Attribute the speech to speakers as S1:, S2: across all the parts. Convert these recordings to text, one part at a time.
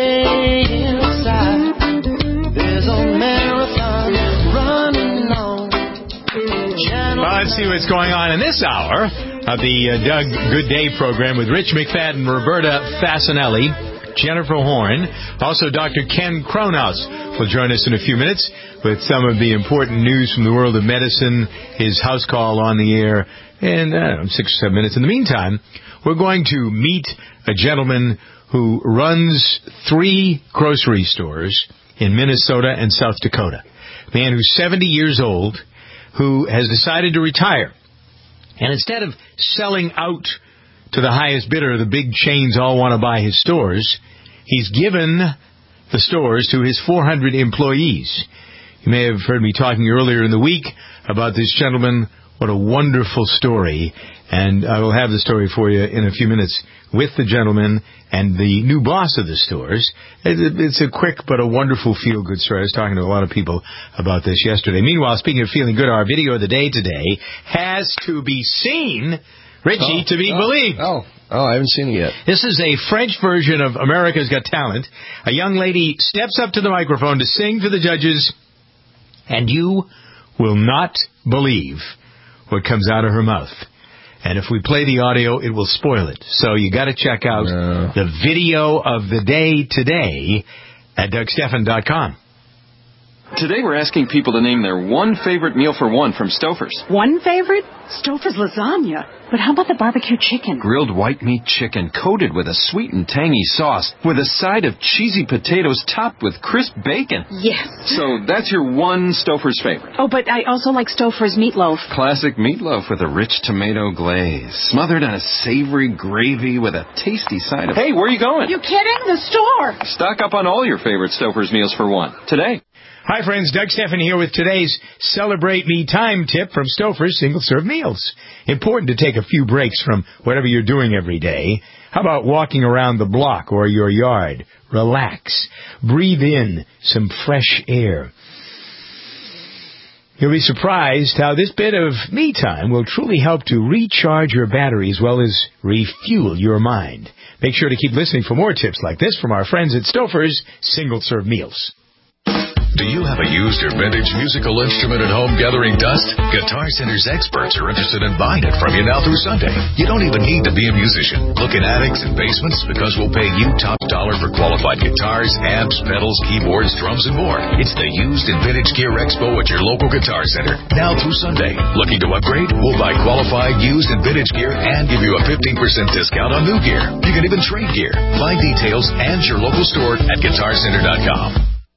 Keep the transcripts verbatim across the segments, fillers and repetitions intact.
S1: way inside, there's a marathon running on. Well, let's see what's going on in this hour of the uh, Doug Good Day program with Rich McFadden, Roberta Fasanelli, Jennifer Horn. Also, Doctor Ken Kronos will join us in a few minutes with some of the important news from the world of medicine, his house call on the air, and I don't know, six or seven minutes. In the meantime, we're going to meet a gentleman who runs three grocery stores in Minnesota and South Dakota. A man who's seventy years old, who has decided to retire. And instead of selling out to the highest bidder, the big chains all want to buy his stores, he's given the stores to his four hundred employees. You may have heard me talking earlier in the week about this gentleman. What a wonderful story. And I will have the story for you in a few minutes with the gentleman and the new boss of the stores. It's a quick but a wonderful feel-good story. I was talking to a lot of people about this yesterday. Meanwhile, speaking of feeling good, our video of the day today has to be seen, Richie,
S2: oh,
S1: to be
S2: oh,
S1: believed.
S2: Oh, oh, I haven't seen it yet.
S1: This is a French version of America's Got Talent. A young lady steps up to the microphone to sing to the judges, and you will not believe what comes out of her mouth. And if we play the audio, it will spoil it. So you got to check out
S2: no.
S1: the video of the day today at Doug Stephan dot com.
S3: Today we're asking people to name their one favorite meal for one from Stouffer's.
S4: One favorite? Stouffer's lasagna. But how about the barbecue chicken?
S3: Grilled white meat chicken coated with a sweet and tangy sauce with a side of cheesy potatoes topped with crisp bacon.
S4: Yes.
S3: So that's your one Stouffer's favorite.
S4: Oh, but I also like Stouffer's meatloaf.
S3: Classic meatloaf with a rich tomato glaze, smothered in a savory gravy with a tasty side of... Hey, where are you going?
S4: You kidding? The store.
S3: Stock up on all your favorite Stouffer's meals for one today.
S1: Hi, friends. Doug Stephan here with today's Celebrate Me Time tip from Stouffer's single-serve meals. Important to take a few breaks from whatever you're doing every day. How about walking around the block or your yard? Relax. Breathe in some fresh air. You'll be surprised how this bit of me time will truly help to recharge your battery as well as refuel your mind. Make sure to keep listening for more tips like this from our friends at Stouffer's single-serve meals.
S5: Do you have a used or vintage musical instrument at home gathering dust? Guitar Center's experts are interested in buying it from you now through Sunday. You don't even need to be a musician. Look in attics and basements because we'll pay you top dollar for qualified guitars, amps, pedals, keyboards, drums, and more. It's the Used and Vintage Gear Expo at your local Guitar Center. Now through Sunday. Looking to upgrade? We'll buy qualified used and vintage gear and give you a fifteen percent discount on new gear. You can even trade gear. Find details and your local store at guitar center dot com.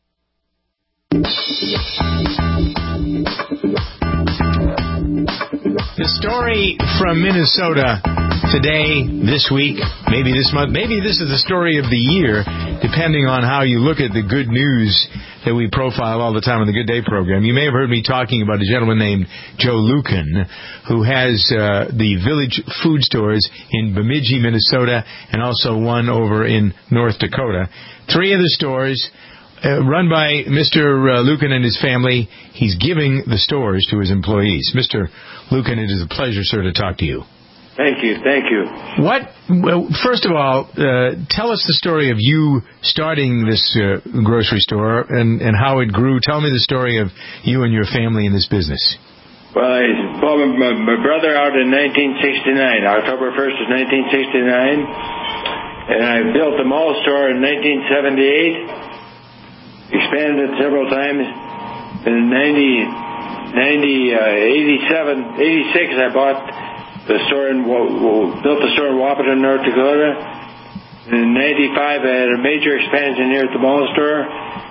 S1: The story from Minnesota today, this week, maybe this month, maybe this is the story of the year, depending on how you look at the good news that we profile all the time on the Good Day program. You may have heard me talking about a gentleman named Joe Lucan, who has uh, the Village Food Stores in Bemidji, Minnesota, and also one over in North Dakota. Three of the stores Uh, run by Mister Uh, Lucan and his family. He's giving the stores to his employees. Mister Lucan, it is a pleasure, sir, to talk to you.
S6: Thank you, thank you.
S1: What? Well, first of all, uh, tell us the story of you starting this uh, grocery store and, and how it grew. Tell me the story of you and your family in this business.
S6: Well, I bought my, my brother out in nineteen sixty-nine. October first of nineteen sixty-nine. And I built the mall store in nineteen seventy-eight. Expanded it several times. In ninety, ninety, uh, eighty-seven, eighty-six, I bought the store in, built the store in Wahpeton, North Dakota. In ninety-five, I had a major expansion here at the mall store.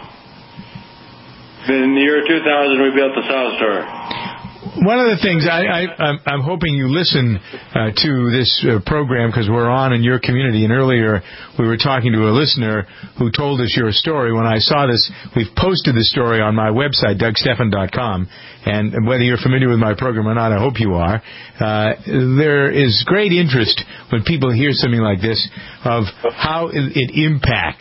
S6: In the year two thousand, we built the South store.
S1: One of the things I, I, I'm, I'm hoping you listen uh, to this uh, program because we're on in your community. And earlier we were talking to a listener who told us your story. When I saw this, we've posted the story on my website, Doug Stephan dot com. And whether you're familiar with my program or not, I hope you are. Uh, there is great interest when people hear something like this of how it impacts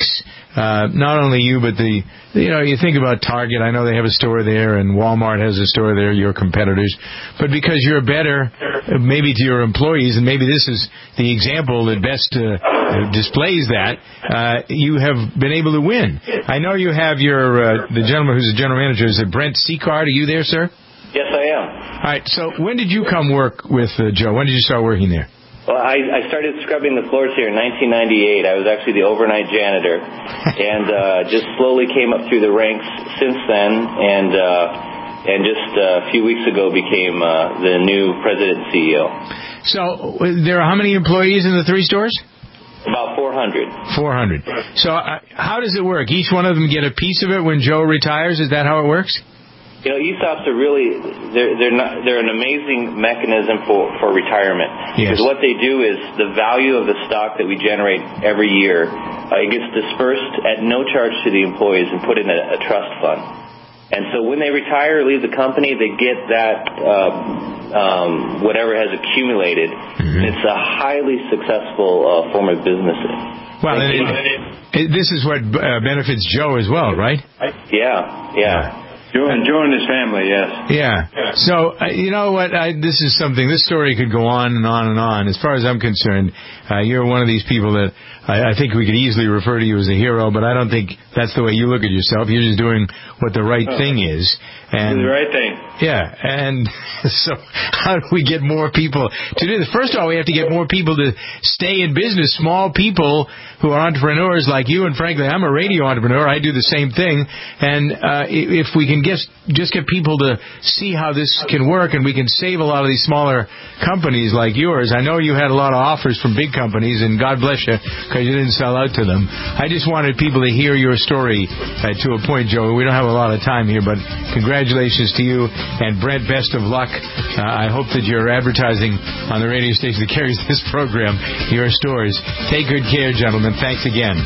S1: uh, not only you, but the, you know, you think about Target. I know they have a store there, and Walmart has a store there, your competitors. But because you're better, maybe to your employees, and maybe this is the example that best uh, displays that, uh, you have been able to win. I know you have your, uh, the gentleman who's the general manager, is it Brent Seacard? Are you there, sir?
S2: Yes, I am.
S1: All right, so when did you come work with uh, Joe? When did you start working there?
S2: Well, I, I started scrubbing the floors here in nineteen ninety-eight. I was actually the overnight janitor, and uh, just slowly came up through the ranks since then, and uh, and just uh, a few weeks ago became uh, the new president and C E O.
S1: So there are how many employees in the three stores?
S2: About four hundred.
S1: four hundred. So uh, how does it work? Each one of them get a piece of it when Joe retires? Is that how it works?
S2: You know, E S O Ps are really, they're, they're, not, they're an amazing mechanism for, for retirement.
S1: Yes.
S2: Because what they do is the value of the stock that we generate every year, uh, it gets dispersed at no charge to the employees and put in a, a trust fund. And so when they retire or leave the company, they get that, uh, um, whatever has accumulated. Mm-hmm. It's a highly successful uh, form of business.
S1: Well, and it, it, this is what uh, benefits Joe as well, right?
S2: Yeah, yeah.
S6: Joe and Joe and his family, yes.
S1: Yeah. So, uh, you know what? I, this is something, this story could go on and on and on. As far as I'm concerned, uh, you're one of these people that I, I think we could easily refer to you as a hero, but I don't think that's the way you look at yourself. You're just doing what the right oh. thing is. And,
S6: the right thing.
S1: Yeah. And so how do we get more people to do this? First of all, we have to get more people to stay in business, small people who are entrepreneurs like you. And frankly, I'm a radio entrepreneur. I do the same thing. And uh, if we can get, just get people to see how this can work, and we can save a lot of these smaller companies like yours. I know you had a lot of offers from big companies, and God bless you because you didn't sell out to them. I just wanted people to hear your story uh, to a point, Joe. We don't have a lot of time here, but congratulations to you. And Brent, best of luck. Uh, I hope that you're advertising on the radio station that carries this program, your stores. Take good care, gentlemen. Thanks again.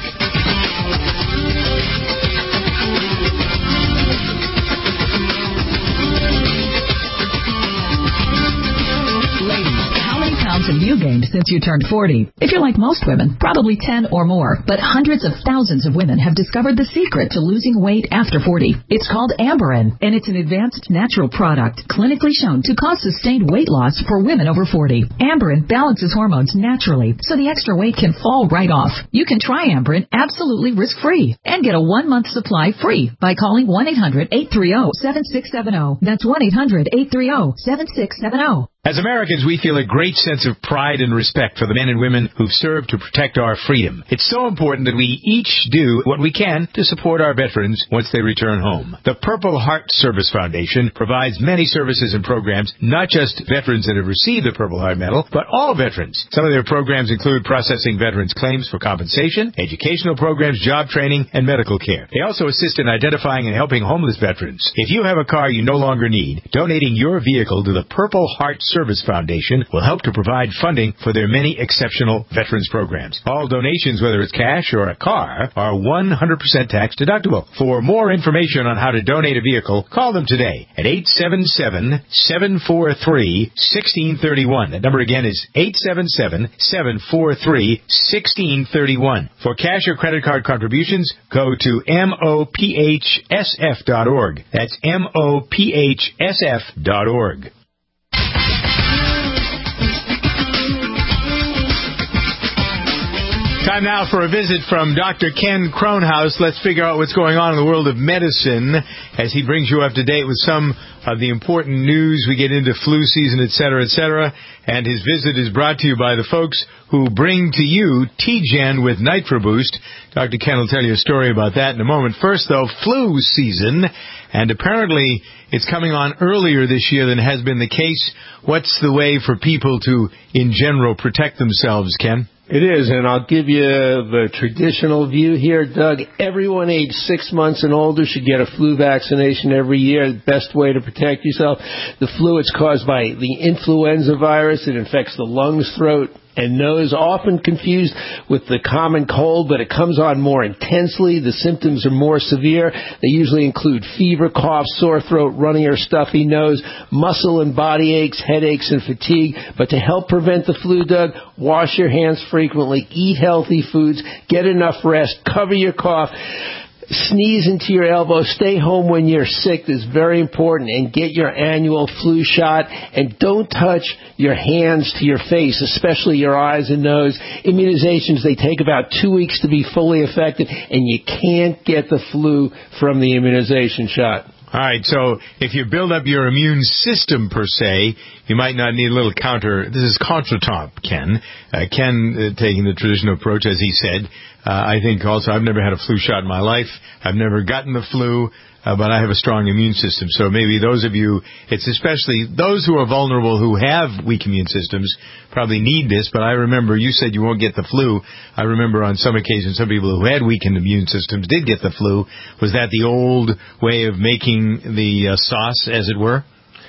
S7: Have you gained since you turned forty? If you're like most women, probably ten or more, but hundreds of thousands of women have discovered the secret to losing weight after forty. It's called Amberen, and it's an advanced natural product clinically shown to cause sustained weight loss for women over forty. Amberen balances hormones naturally, so the extra weight can fall right off. You can try Amberen absolutely risk-free and get a one-month supply free by calling one eight hundred eight three zero seven six seven zero. That's one eight hundred eight three zero seven six seven zero.
S1: As Americans, we feel a great sense of pride and respect for the men and women who've served to protect our freedom. It's so important that we each do what we can to support our veterans once they return home. The Purple Heart Service Foundation provides many services and programs, not just veterans that have received the Purple Heart Medal, but all veterans. Some of their programs include processing veterans' claims for compensation, educational programs, job training, and medical care. They also assist in identifying and helping homeless veterans. If you have a car you no longer need, donating your vehicle to the Purple Heart Service Foundation will help to provide funding for their many exceptional veterans programs. All donations, whether it's cash or a car, are one hundred percent tax deductible. For more information on how to donate a vehicle, call them today at eight seven seven, seven four three, one six three one. That number again is eight seven seven, seven four three, one six three one. For cash or credit card contributions, go to M O P H S F dot org. That's M O P H S F dot org. Time now for a visit from Doctor Ken Kronhaus. Let's figure out what's going on in the world of medicine as he brings you up to date with some of the important news. We get into flu season, et cetera, et cetera. And his visit is brought to you by the folks who bring to you T-Gen with NitroBoost. Doctor Ken will tell you a story about that in a moment. First, though, flu season. And apparently it's coming on earlier this year than has been the case. What's the way for people to, in general, protect themselves, Ken?
S8: It is, and I'll give you the traditional view here, Doug. Everyone aged six months and older should get a flu vaccination every year. The best way to protect yourself. The flu, it's caused by the influenza virus. It infects the lungs, throat, and nose, often confused with the common cold, but it comes on more intensely. The symptoms are more severe. They usually include fever, cough, sore throat, runny or stuffy nose, muscle and body aches, headaches, and fatigue. But to help prevent the flu, Doug, wash your hands frequently, eat healthy foods, get enough rest, cover your cough, sneeze into your elbow, stay home when you're sick is very important, and get your annual flu shot. And don't touch your hands to your face, especially your eyes and nose. Immunizations, they take about two weeks to be fully effective, and you can't get the flu from the immunization shot.
S1: All right, so if you build up your immune system, per se, you might not need a little counter. This is contretemps, Ken. Uh, Ken uh, taking the traditional approach, as he said. Uh, I think also I've never had a flu shot in my life. I've never gotten the flu, uh, but I have a strong immune system. So maybe those of you, it's especially those who are vulnerable who have weak immune systems probably need this. But I remember you said you won't get the flu. I remember on some occasions some people who had weakened immune systems did get the flu. Was that the old way of making the uh, sauce, as it were?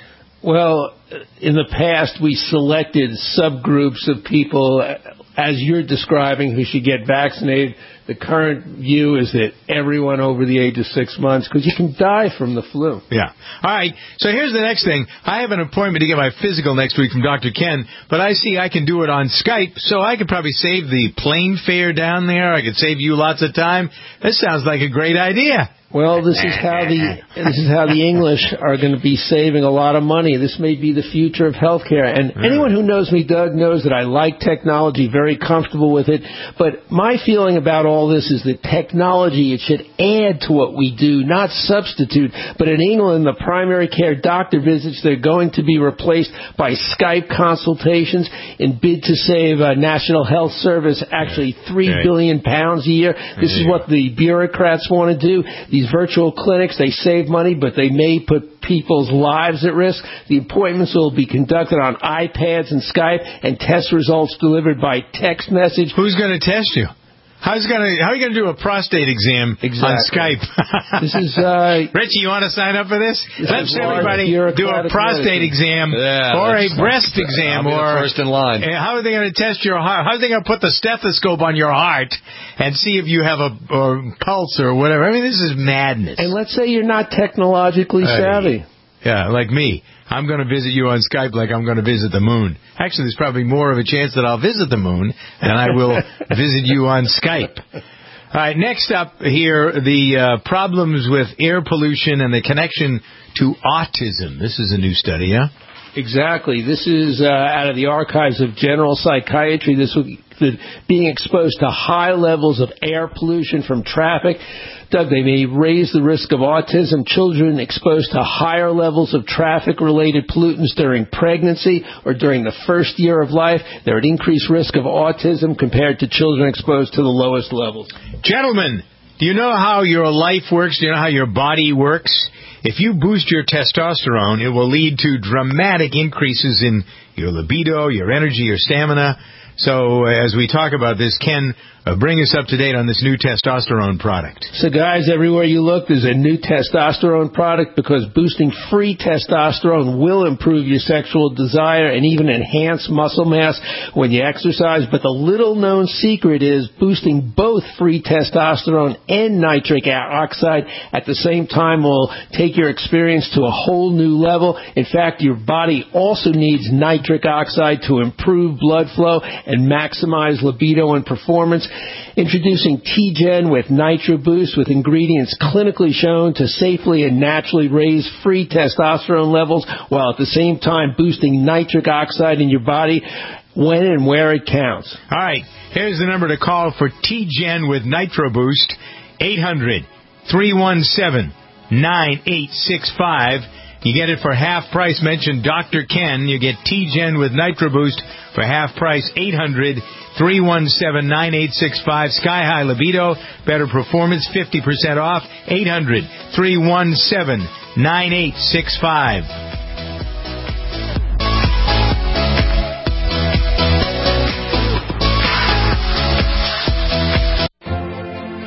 S8: Well, in the past, we selected subgroups of people, as you're describing, who should get vaccinated. The current view is that everyone over the age of six months, because you can die from the flu.
S1: Yeah. All right. So here's the next thing. I have an appointment to get my physical next week from Doctor Ken, but I see I can do it on Skype, so I could probably save the plane fare down there. I could save you lots of time. This sounds like a great idea.
S8: Well, this is how the this is how the English are going to be saving a lot of money. This may be the future of healthcare. And
S1: Really?
S8: anyone who knows me, Doug, knows that I like technology, very comfortable with it. But my feeling about all this is that technology, it should add to what we do, not substitute. But in England, the primary care doctor visits, they're going to be replaced by Skype consultations in bid to save uh, National Health Service actually three
S1: Right.
S8: billion pounds a year. This is what the bureaucrats want to do. These virtual clinics, they save money, but they may put people's lives at risk. The appointments will be conducted on iPads and Skype, and test results delivered by text message.
S1: Who's going to test you? How's gonna, how are you going to do a prostate exam
S8: Exactly.
S1: on Skype?
S8: This is, uh...
S1: Richie, you want to sign up for this?
S8: this
S1: Let's
S8: is
S1: everybody do a
S8: bureaucratic
S1: prostate
S8: medicine.
S1: exam
S3: Yeah,
S1: or a
S3: that's-
S1: breast exam.
S3: I'll be the
S1: or
S3: first in line.
S1: Uh, how are they going to test your heart? How are they going to put the stethoscope on your heart and see if you have a or pulse or whatever? I mean, this is madness.
S8: And let's say you're not technologically
S1: Hey.
S8: savvy.
S1: Yeah, like me. I'm going to visit you on Skype like I'm going to visit the moon. Actually, there's probably more of a chance that I'll visit the moon than I will visit you on Skype. All right, next up here, the uh, problems with air pollution and the connection to autism. This is a new study, yeah?
S8: Exactly. This is uh, out of the archives of general psychiatry. This would the, being exposed to high levels of air pollution from traffic. Doug, they may raise the risk of autism. Children exposed to higher levels of traffic-related pollutants during pregnancy or during the first year of life, they're at increased risk of autism compared to children exposed to the lowest levels.
S1: Gentlemen, do you know how your life works? Do you know how your body works? If you boost your testosterone, it will lead to dramatic increases in your libido, your energy, your stamina. So uh, as we talk about this, Ken, uh, bring us up to date on this new testosterone product.
S8: So guys, everywhere you look, there's a new testosterone product because boosting free testosterone will improve your sexual desire and even enhance muscle mass when you exercise. But the little known secret is boosting both free testosterone and nitric oxide at the same time will take your experience to a whole new level. In fact, your body also needs nitric oxide to improve blood flow and maximize libido and performance. Introducing T-Gen with Nitro Boost with ingredients clinically shown to safely and naturally raise free testosterone levels while at the same time boosting nitric oxide in your body when and where it counts.
S1: All right, here's the number to call for T-Gen with Nitro Boost, eight hundred, three one seven, nine eight six five. You get it for half price. Mention Doctor Ken. You get T-Gen with Nitro Boost for half price. eight hundred, three one seven, nine eight six five. Sky High Libido, better performance, fifty percent off. eight hundred, three one seven, nine eight six five.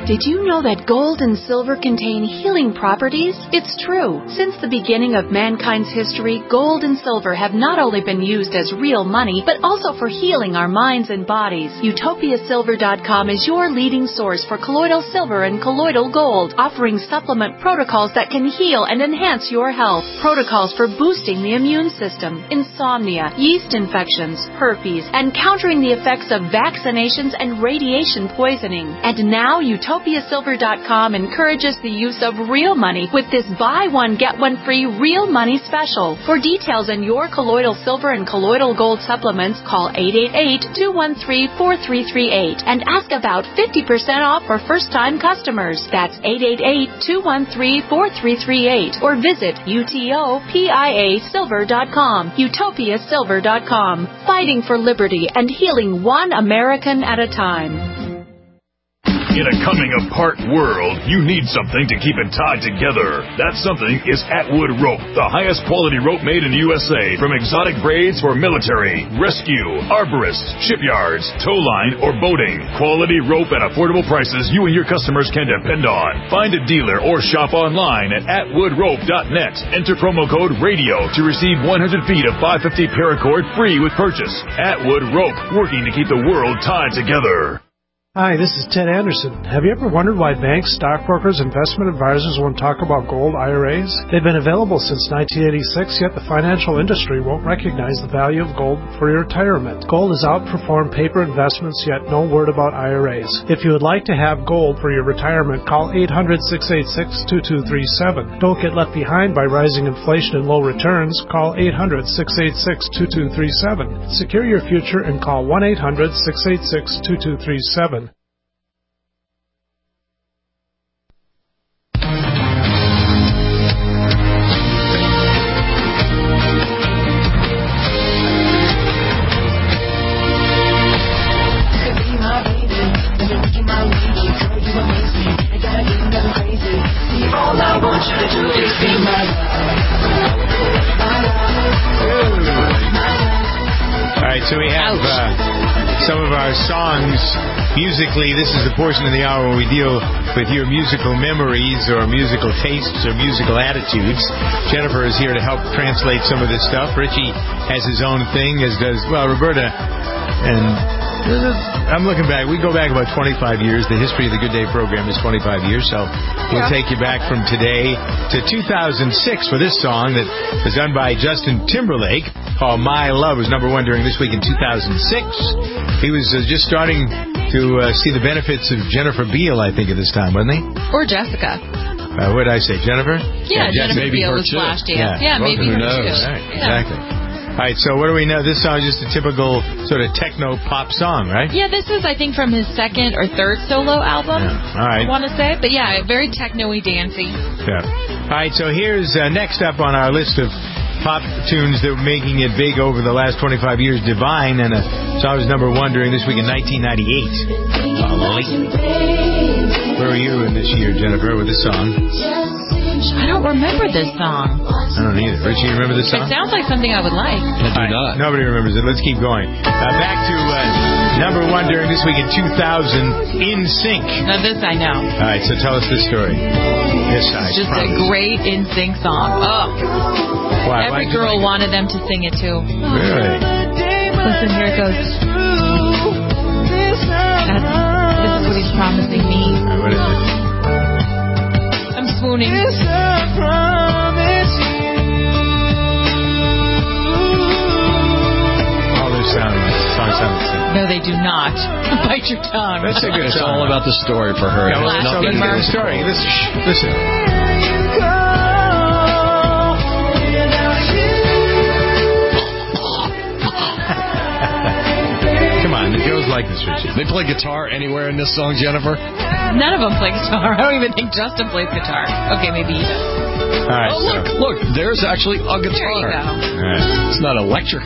S4: Did you know that gold and silver contain healing properties? It's true. Since the beginning of mankind's history, gold and silver have not only been used as real money, but also for healing our minds and bodies. Utopia Silver dot com is your leading source for colloidal silver and colloidal gold, offering supplement protocols that can heal and enhance your health. Protocols for boosting the immune system, insomnia, yeast infections, herpes, and countering the effects of vaccinations and radiation poisoning. And now Utopia Silver dot com encourages the use of real money with this buy one, get one free real money special. For details on your colloidal silver and colloidal gold supplements, call eight eight eight, two one three, four three three eight and ask about fifty percent off for first-time customers. That's eight eight eight, two one three, four three three eight or visit Utopia Silver dot com. Utopia Silver dot com. Fighting for liberty and healing one American at a time.
S9: In a coming-apart world, you need something to keep it tied together. That something is Atwood Rope, the highest quality rope made in the U S A, from exotic braids for military, rescue, arborists, shipyards, tow line, or boating. Quality rope at affordable prices you and your customers can depend on. Find a dealer or shop online at atwood rope dot net. Enter promo code RADIO to receive one hundred feet of five fifty paracord free with purchase. Atwood Rope, working to keep the world tied together.
S10: Hi, this is Ted Anderson. Have you ever wondered why banks, stockbrokers, investment advisors won't talk about gold I R As? They've been available since nineteen eighty-six, yet the financial industry won't recognize the value of gold for your retirement. Gold has outperformed paper investments, yet no word about I R As. If you would like to have gold for your retirement, call eight hundred, six eight six, two two three seven. Don't get left behind by rising inflation and low returns. Call eight hundred, six eight six, two two three seven. Secure your future and call one eight hundred, six eight six, two two three seven.
S1: So we have uh, some of our songs musically. This is the portion of the hour where we deal with your musical memories or musical tastes or musical attitudes. Jennifer is here to help translate some of this stuff. Richie has his own thing, as does, well, Roberta. And I'm looking back. We go back about twenty-five years. The history of the Good Day program is twenty-five years. So we'll yeah. take you back from today to two thousand six for this song that was done by Justin Timberlake called My Love. It was number one during this week in two thousand six. He was uh, just starting to uh, see the benefits of Jennifer Beal, I think, at this time, wasn't he?
S11: Or Jessica.
S1: Uh, what did I say? Jennifer?
S11: Yeah, yeah Jennifer Beal was flashed. Yeah, yeah, yeah maybe
S1: who
S11: her
S1: knows?
S11: too.
S1: Right,
S11: yeah.
S1: Exactly. All right, so what do we know? This song is just a typical sort of techno-pop song, right?
S11: Yeah, this is, I think, from his second or third solo album,
S1: yeah. All right.
S11: I want to say. But, yeah, very techno-y, dancey.
S1: Yeah. All right, so here's uh, next up on our list of pop tunes that were making it big over the last twenty-five years, Divine, and a song was number one during this week in nineteen ninety-eight. Uh, Where were you in this year, Jennifer, with this song?
S11: I don't remember this song.
S1: I don't either. Richie, you remember this song?
S11: It sounds like something I would like.
S3: I do not.
S1: Nobody remembers it. Let's keep going. Uh, back to uh, number one during this week in two thousand, In Sync.
S11: Now this I know.
S1: All right, so tell us this story. Yes, I
S11: It's just
S1: promise.
S11: a great In Sync song. Oh.
S1: Why?
S11: Every
S1: Why
S11: girl wanted them to sing it too.
S1: Really?
S11: Listen, here it goes. That's, this is what he's promising me.
S1: Right, what is it?
S11: I'm swooning.
S1: All those sounds, songs sound the same.
S11: No, they do not. Bite your tongue.
S1: That's a good
S3: It's
S1: song.
S3: all about the story for her.
S1: Yeah, well, so let's get the story. Listen. Listen. Come on, the girls like this, Richie.
S3: They play guitar anywhere in this song, Jennifer?
S11: None of them play guitar. I don't even think Justin plays guitar. Okay, maybe he does.
S1: All right,
S3: oh,
S1: so.
S3: look, look, there's actually a guitar.
S11: There you go.
S1: All right.
S3: It's not electric.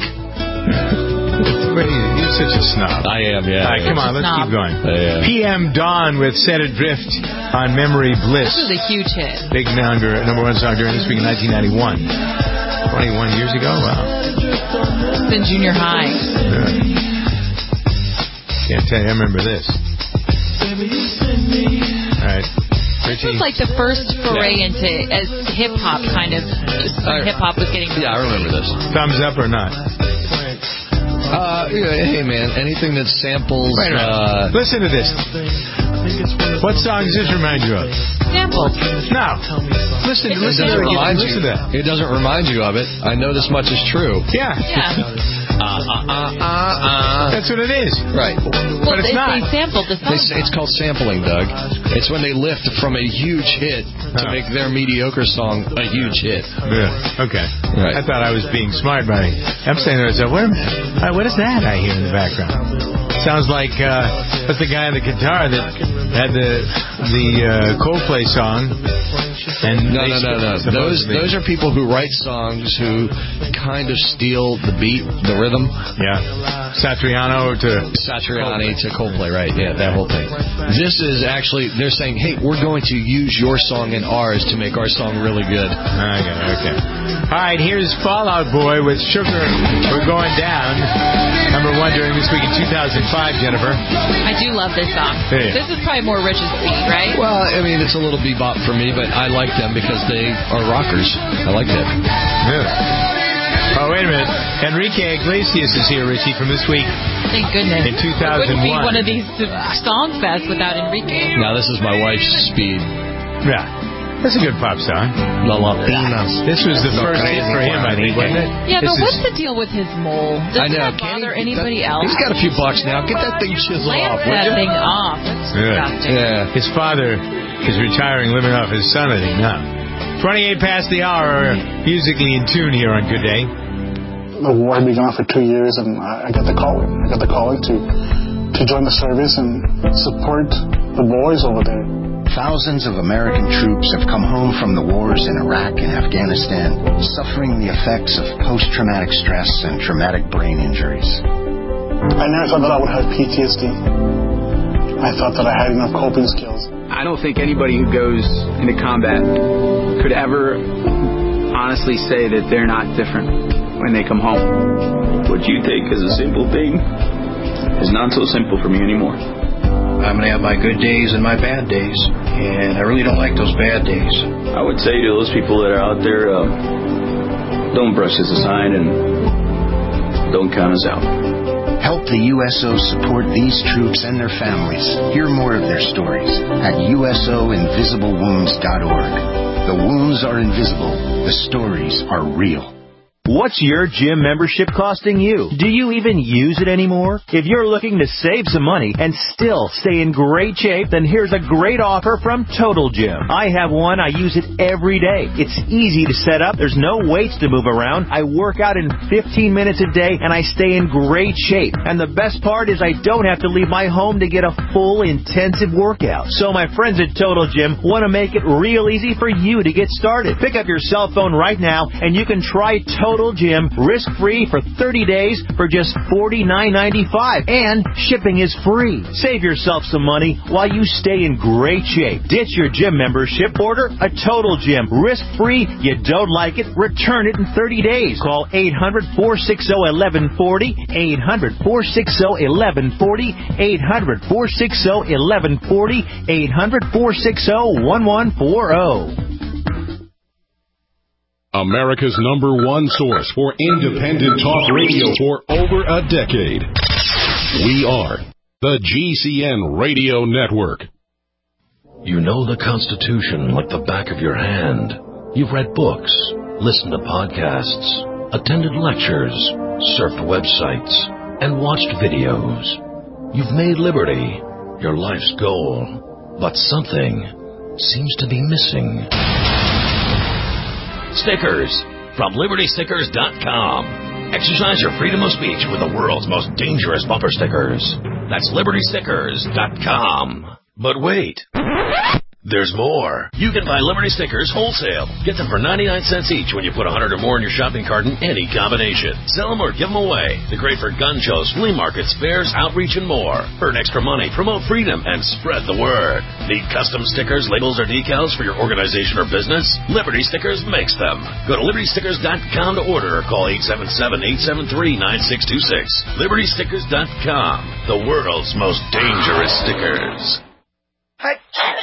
S1: You're such a snob.
S3: I am, yeah.
S1: All right, come on, let's keep going.
S3: Yeah.
S1: P M Dawn with Set Adrift on Memory Bliss.
S11: This is a huge hit.
S1: Big number, number one song during this week in nineteen ninety-one. twenty-one years ago? Wow.
S11: It's in junior high.
S1: Yeah. Can't tell you, I remember this.
S11: This was like the first foray yeah. into as hip hop kind of. Hip hop was getting.
S12: Yeah, I remember this.
S1: Thumbs up or not?
S12: Uh, hey man, anything that samples.
S1: Wait a minute.
S12: Uh,
S1: Listen to this. What song does this remind you of?
S11: Samples.
S1: No. Listen,
S12: it
S1: listen to it. Listen to that.
S12: It doesn't remind you of it. I know this much is true.
S1: Yeah.
S11: Yeah.
S12: Uh, uh, uh, uh, uh.
S1: That's what it is.
S12: Right.
S11: Well,
S1: but it's
S11: they,
S1: not.
S11: They sampled the song.
S12: They, it's called sampling, Doug. It's when they lift from a huge hit to
S1: oh.
S12: make their mediocre song a huge hit.
S1: Yeah. Okay.
S12: Right.
S1: I thought I was being smart by. I'm saying to myself, wait a minute. What is that I hear in the background? Sounds like uh, that's the guy on the guitar that had the the uh, Coldplay song. And
S12: no, no, no, no. Those those are people who write songs who kind of steal the beat, the rhythm.
S1: Yeah. Satriano to
S12: Satriani to Coldplay, right? Yeah, that whole thing. This is actually they're saying, hey, we're going to use your song and ours to make our song really good.
S1: Okay, okay. All right, here's Fall Out Boy with Sugar. We're going down. Number one during this week in two thousand five, Jennifer.
S11: I do love this song.
S1: Hey.
S11: This is probably more Rich's beat, right?
S12: Well, I mean, it's a little bebop for me, but I like them because they are rockers. I like that.
S1: Yeah. Oh, wait a minute. Enrique Iglesias is here, Richie, from this week.
S11: Thank goodness.
S1: In two thousand one.
S11: It wouldn't be one of these song fests without Enrique.
S12: Now, this is my wife's speed.
S1: Yeah. That's a good pop song.
S12: La Latinas.
S1: This was the first hit for him, I think, wasn't it?
S11: Yeah,
S1: this
S11: but
S1: is...
S11: what's the deal with his mole? Does
S12: I know.
S11: that bother anybody
S12: that,
S11: else?
S12: He's got a few bucks now. Get that thing chiseled
S11: Lance
S12: off.
S11: that thing off. That's disgusting.
S12: Yeah.
S1: His father is retiring, living off his son, I think, now. twenty-eight past the hour, musically in tune here on Good Day.
S13: The war had been gone for two years, and I got the call. I got the call to to join the service and support the boys over there.
S14: Thousands of American troops have come home from the wars in Iraq and Afghanistan, suffering the effects of post-traumatic stress and traumatic brain injuries.
S13: I never thought that I would have P T S D. I thought that I had enough coping skills.
S15: I don't think anybody who goes into combat could ever honestly say that they're not different when they come home.
S16: What you take as a simple thing is not so simple for me anymore.
S17: I'm going to have my good days and my bad days, and I really don't like those bad days.
S16: I would say to those people that are out there, uh, don't brush this aside and don't count us out.
S14: Help the U S O support these troops and their families. Hear more of their stories at U S O invisible wounds dot org. The wounds are invisible. The stories are real.
S18: What's your gym membership costing you? Do you even use it anymore? If you're looking to save some money and still stay in great shape, then here's a great offer from Total Gym. I have one. I use it every day. It's easy to set up. There's no weights to move around. I work out in fifteen minutes a day, and I stay in great shape. And the best part is I don't have to leave my home to get a full, intensive workout. So my friends at Total Gym want to make it real easy for you to get started. Pick up your cell phone right now, and you can try Total Total Gym risk-free for thirty days for just forty-nine ninety-five, and shipping is free. Save yourself some money while you stay in great shape. Ditch your gym membership. Order a Total Gym risk-free. You don't like it? Return it in thirty days. Call eight hundred, four six zero, eleven forty, eight hundred, four six zero, eleven forty, eight hundred, four six zero, eleven forty, eight hundred, four six zero, one one four zero.
S19: America's number one source for independent talk radio for over a decade. We are the G C N Radio Network.
S20: You know the Constitution like the back of your hand. You've read books, listened to podcasts, attended lectures, surfed websites, and watched videos. You've made liberty your life's goal, but something seems to be missing. Stickers from Liberty Stickers dot com. Exercise your freedom of speech with the world's most dangerous bumper stickers. That's Liberty Stickers dot com. But wait. There's more. You can buy Liberty Stickers wholesale. Get them for ninety-nine cents each when you put one hundred or more in your shopping cart in any combination. Sell them or give them away. They're great for gun shows, flea markets, fairs, outreach, and more. Earn extra money, promote freedom, and spread the word. Need custom stickers, labels, or decals for your organization or business? Liberty Stickers makes them. Go to Liberty Stickers dot com to order or call eight seven seven, eight seven three, nine six two six. Liberty Stickers dot com. The world's most dangerous stickers.
S21: Hey,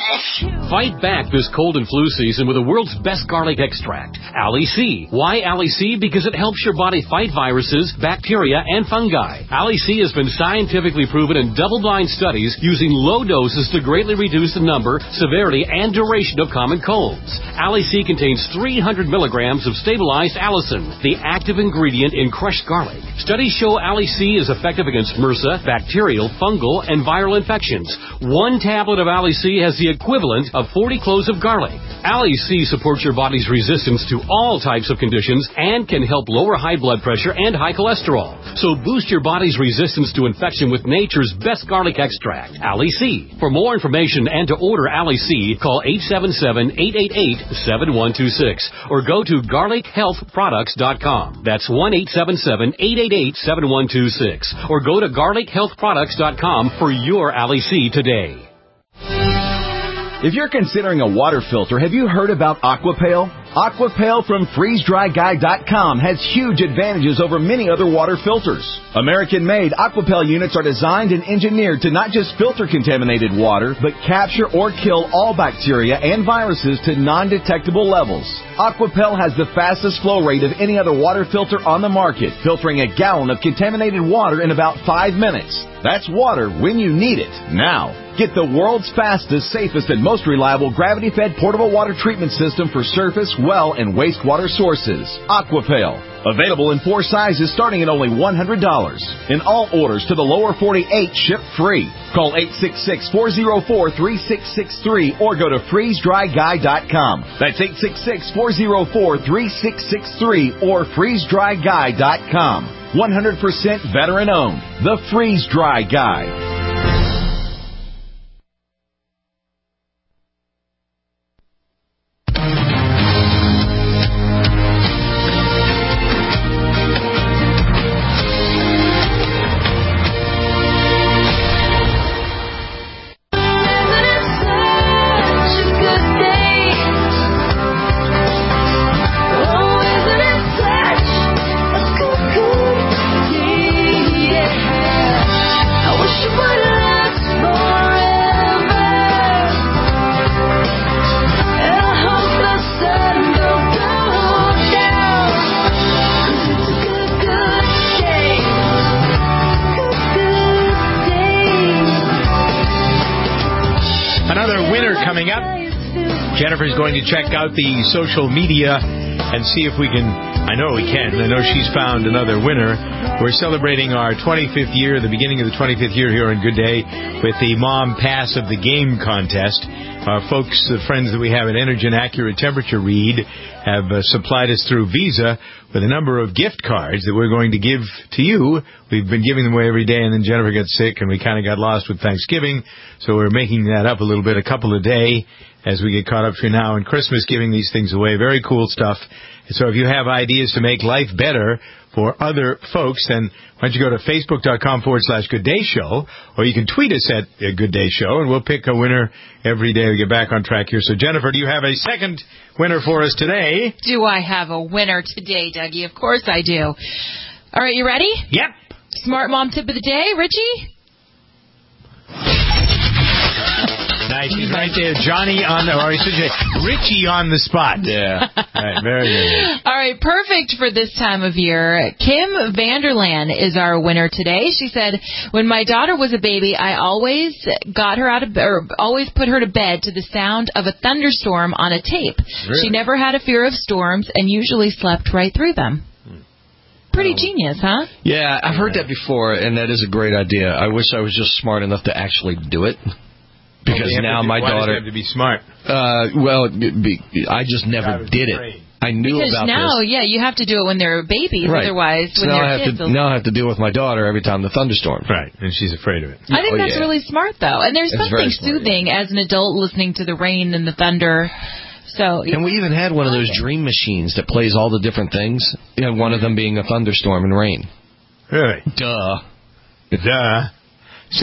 S21: Fight back this cold and flu season with the world's best garlic extract, Ali C. Why Ali C? Because it helps your body fight viruses, bacteria, and fungi. Ali C has been scientifically proven in double-blind studies using low doses to greatly reduce the number, severity, and duration of common colds. Ali C contains three hundred milligrams of stabilized allicin, the active ingredient in crushed garlic. Studies show Ali C is effective against MRSA, bacterial, fungal, and viral infections. One tablet of Ali C has the equivalent of forty cloves of garlic. Ali C supports your body's resistance to all types of conditions and can help lower high blood pressure and high cholesterol. So boost your body's resistance to infection with nature's best garlic extract, Ali C. For more information and to order Ali C, call eight seven seven, eight eight eight, seven one two six or go to garlic health products dot com. That's one eight seven seven, eight eight eight, seven one two six or go to garlic health products dot com for your Ali C today.
S22: If you're considering a water filter, have you heard about Aquapale? Aquapale from freeze dry guy dot com has huge advantages over many other water filters. American-made Aquapale units are designed and engineered to not just filter contaminated water, but capture or kill all bacteria and viruses to non-detectable levels. Aquapale has the fastest flow rate of any other water filter on the market, filtering a gallon of contaminated water in about five minutes. That's water when you need it, now. Get the world's fastest, safest, and most reliable gravity-fed portable water treatment system for surface, well, and wastewater sources. Aquapale. Available in four sizes starting at only one hundred dollars. And all orders to the lower forty-eight ship free. Call eight six six, four zero four, three six six three or go to freeze dry guy dot com. That's eight six six, four zero four, three six six three or freeze dry guy dot com. one hundred percent veteran owned. The Freeze Dry Guy.
S1: Jennifer's going to check out the social media and see if we can, I know we can, I know she's found another winner. We're celebrating our twenty-fifth year, the beginning of the twenty-fifth year here on Good Day with the Mom Pass of the Game contest. Our folks, the friends that we have at Energen Accurate Temperature Read have uh, supplied us through Visa with a number of gift cards that we're going to give to you. We've been giving them away every day, and then Jennifer got sick, and we kind of got lost with Thanksgiving, so we're making that up a little bit, a couple a day as we get caught up through now and Christmas, giving these things away. Very cool stuff. And so if you have ideas to make life better for other folks, then why don't you go to facebook.com forward slash Good Day Show, or you can tweet us at a Good Day Show, and we'll pick a winner every day. We get back on track here. So, Jennifer, do you have a second winner for us today?
S11: Do I have a winner today, Dougie? Of course I do. All right, you ready?
S1: Yep.
S11: Smart Mom Tip of the Day, Richie?
S1: Nice. He's right there. Johnny on the, or I should say, Richie on the spot.
S12: Yeah.
S1: All right, very good.
S11: All right, perfect for this time of year. Kim Vanderland is our winner today. She said, when my daughter was a baby, I always got her out of, or always put her to bed to the sound of a thunderstorm on a tape.
S1: Really?
S11: She never had a fear of storms and usually slept right through them. Pretty genius, huh?
S12: Yeah, I've heard that before, and that is a great idea. I wish I was just smart enough to actually do it. Because
S1: well,
S12: now
S1: to,
S12: my
S1: why
S12: daughter...
S1: Does it have to be smart?
S12: Uh, well, be, I just never did
S1: afraid.
S12: it. I knew
S11: because
S12: about
S11: now,
S12: this.
S11: yeah, you have to do it when they're babies.
S12: Right.
S11: Otherwise,
S12: so
S11: when
S12: now
S11: they're
S12: I have
S11: kids...
S12: To, now I have to deal with my daughter every time the thunderstorm.
S1: Right, and she's afraid of it.
S11: I think
S12: oh,
S11: that's
S12: yeah.
S11: really smart, though. And there's
S12: it's
S11: something
S12: smart,
S11: soothing
S12: yeah.
S11: as an adult listening to the rain and the thunder. So,
S12: and we even had one of those dream machines that plays all the different things. You know, one of them being a thunderstorm and rain.
S1: Really?
S12: Duh.
S1: Duh. So,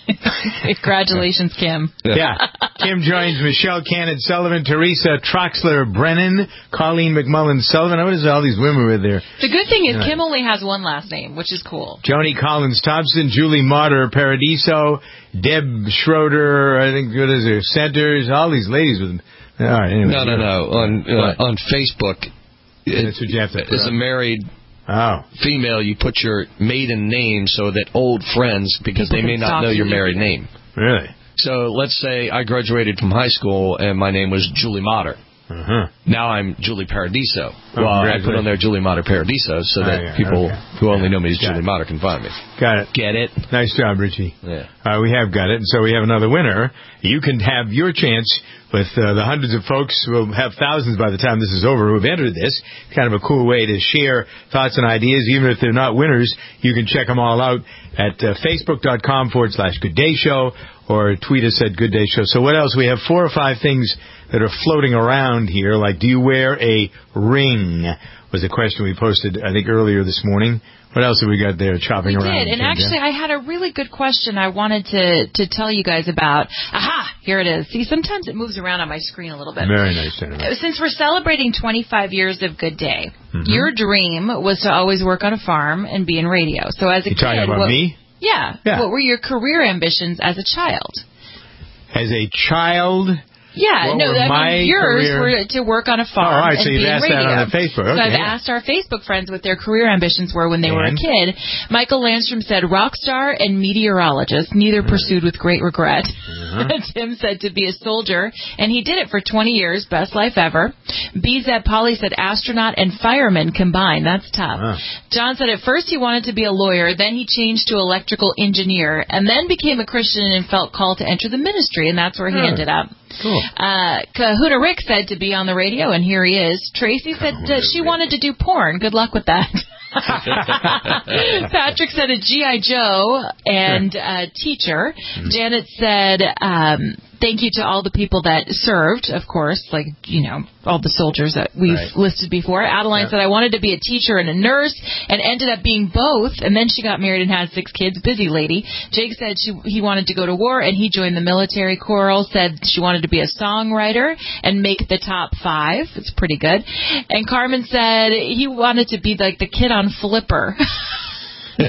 S11: Congratulations, Kim.
S1: Yeah. Kim joins Michelle Cannon Sullivan, Teresa Troxler Brennan, Colleen McMullen Sullivan. What is all these women with there?
S11: The good thing is
S1: Yeah.
S11: Kim only has one last name, which is cool.
S1: Joni Collins Thompson, Julie Motter Paradiso, Deb Schroeder, I think, what is there, Centers, all these ladies with them. All right, anyway.
S12: No, no, no. On uh, on Facebook,
S1: That's what you have to put
S12: as a
S1: up.
S12: married
S1: oh.
S12: female, you put your maiden name so that old friends, because
S11: People
S12: they may
S11: can
S12: not
S11: stalk
S12: know your
S11: you.
S12: married name.
S1: Really?
S12: So let's say I graduated from high school and my name was Julie Motter.
S1: Uh-huh.
S12: Now I'm Julie Paradiso.
S1: Oh,
S12: well, I put
S1: congratulations.
S12: on there Julie Motter Paradiso so
S1: Oh,
S12: that
S1: yeah,
S12: people
S1: okay.
S12: who only know me as
S1: Got
S12: Julie
S1: it.
S12: Motter can find me.
S1: Got it.
S12: Get it?
S1: Nice job, Richie.
S12: Yeah.
S1: Uh, we have got it. And so we have another winner. You can have your chance with uh, the hundreds of folks who will have thousands by the time this is over who have entered this. Kind of a cool way to share thoughts and ideas. Even if they're not winners, you can check them all out at uh, facebook.com forward slash Good Day Show or tweet us at Good Day Show. So what else? We have four or five things that are floating around here, like do you wear a ring? Was a question we posted, I think, earlier this morning. What else have we got there chopping
S11: We
S1: around?
S11: did, and
S1: Jen?
S11: actually I had a really good question I wanted to, to tell you guys about. Aha! Here it is. See, sometimes it moves around on my screen a little bit.
S1: Very nice, Jennifer.
S11: Since we're celebrating twenty-five years of Good Day,
S1: Mhm.
S11: your dream was to always work on a farm and be in radio. So as a
S1: You
S11: kid,
S1: talking about
S11: what,
S1: me?
S11: Yeah,
S1: Yeah.
S11: what were your career ambitions as a child?
S1: As a child,
S11: Yeah,
S1: What
S11: no,
S1: were
S11: I
S1: my
S11: mean, yours
S1: career-
S11: were to work on a farm
S1: Oh, all right,
S11: and
S1: so
S11: be
S1: you've
S11: in
S1: asked that
S11: radio.
S1: on the Facebook.
S11: So I've
S1: Okay.
S11: asked our Facebook friends what their career ambitions were when they were a
S1: And?
S11: kid. Michael Landstrom said rock star and meteorologist, neither pursued with great regret.
S1: Uh-huh.
S11: Tim said to be a soldier, and he did it for twenty years, best life ever. B Z Polly said astronaut and fireman combined. That's tough.
S1: Wow.
S11: John said at first he wanted to be a lawyer, then he changed to electrical engineer, and then became a Christian and felt called to enter the ministry, and that's where he
S1: Huh.
S11: ended up.
S1: Cool.
S11: Uh, Kahuna Rick said to be on the radio, and here he is. Tracy said uh, she wanted to do porn. Good luck with that. Patrick said a G I. Joe and uh, teacher. Janet said um, thank you to all the people that served, of course, like, you know, all the soldiers that we've
S1: Right.
S11: listed before. Adeline
S1: Yeah.
S11: said I wanted to be a teacher and a nurse and ended up being both, and then she got married and had six kids. Busy lady. Jake said she, he wanted to go to war, and he joined the military. Coral said she wanted to be a songwriter and make the top five. It's pretty good. And Carmen said he wanted to be like the kid on Flipper.
S1: They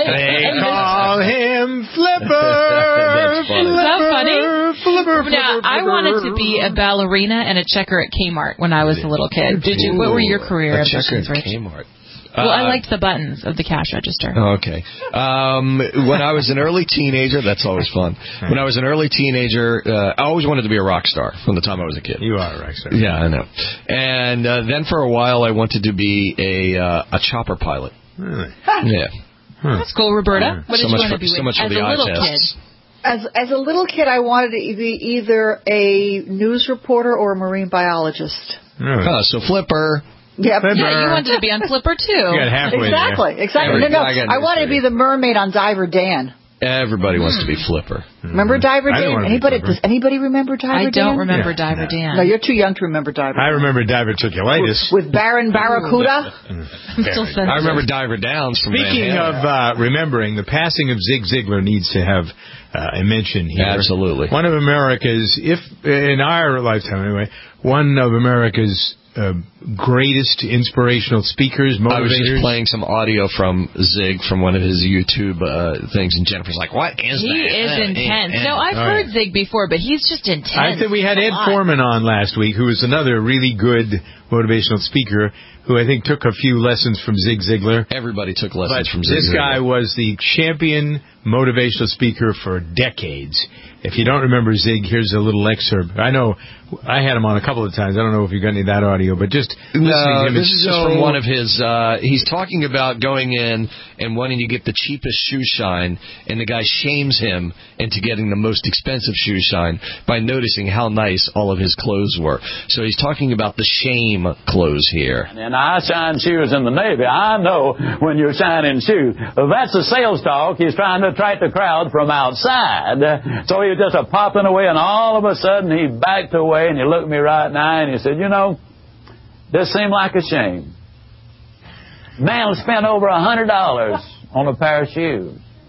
S1: call him Flipper.
S12: That's funny.
S11: Is that funny?
S1: Flipper, flipper,
S11: Now, I
S1: flipper.
S11: wanted to be a ballerina and a checker at Kmart when I was a little kid. Did you? What were your career
S12: A checker
S11: ambitions,
S12: at
S11: Rich?
S12: Kmart.
S11: Well, I
S12: Uh,
S11: liked the buttons of the cash register.
S12: Okay. Um, when I was an early teenager, that's always fun. When I was an early teenager, uh, I always wanted to be a rock star from the time I was a kid.
S1: You are a rock star.
S12: Yeah, I know. And uh, then for a while, I wanted to be a uh, a chopper pilot.
S1: Really?
S12: Yeah.
S1: Huh.
S11: That's cool, Roberta. What
S12: so
S11: did you
S12: much
S11: want
S12: for,
S11: to be
S12: so
S11: with
S12: much for
S11: as
S12: the
S11: a
S12: eye
S11: little
S12: tests.
S2: As as a little kid, I wanted to be either a news reporter or a marine biologist.
S1: Really?
S12: Oh, so Flipper.
S2: Yep.
S1: Flipper.
S11: Yeah, you wanted to be on Flipper too.
S1: You got halfway
S2: Exactly,
S1: there.
S2: exactly.
S12: Yeah,
S2: No, no,
S12: I got
S2: I wanted to
S12: news
S2: be the mermaid on Diver Dan.
S12: Everybody wants to be Flipper.
S2: Remember Diver
S1: I don't
S2: Dan?
S1: wanna be
S2: Anybody?
S1: Flipper.
S2: Does anybody remember Diver
S11: I
S2: Dan?
S11: don't remember
S1: Yeah.
S11: Diver Dan.
S2: No, you're too young to remember Diver.
S1: I
S2: Dan.
S1: remember diverticulitis.
S2: with Baron Barracuda.
S11: I'm still sensitive.
S12: I remember Diver Downs from
S1: Speaking
S12: Van
S1: of
S12: Halen.
S1: uh, remembering, the passing of Zig Ziglar needs to have uh, a mention here.
S12: Absolutely.
S1: One of America's, if in our lifetime anyway, one of America's uh, greatest inspirational speakers,
S12: I was
S1: motivators.
S12: just playing some audio from Zig from one of his YouTube uh, things, and Jennifer's like, "What is
S11: He
S12: that?"
S11: is
S12: Uh,
S11: intense.
S12: uh,
S11: No, I've
S1: Oh,
S11: heard
S1: yeah.
S11: Zig before, but he's just intense.
S1: I think we had
S11: A
S1: Ed
S11: lot.
S1: Foreman on last week, who was another really good motivational speaker, who I think took a few lessons from Zig Ziglar.
S12: Everybody took
S1: But
S12: lessons from Zig.
S1: this guy was the champion motivational speaker for decades. If you don't remember Zig, here's a little excerpt. I know I had him on a couple of times. I don't know if you got any of that audio, but just listening to
S12: No,
S1: him
S12: this
S1: is
S12: is just
S1: so-
S12: from one of his. Uh, he's talking about going in and wanting to get the cheapest shoe shine, and the guy shames him into getting the most expensive shoe shine by noticing how nice all of his clothes were. So he's talking about the shame clothes here.
S5: And I shine shoes in the Navy. I know when you're shining shoes. That's a sales talk. He's trying to attract the crowd from outside. So he was just a popping away, and all of a sudden he backed away, and he looked me right in the eye, and he said, "You know, this seemed like a shame. Man spent over a hundred dollars on a pair of shoes.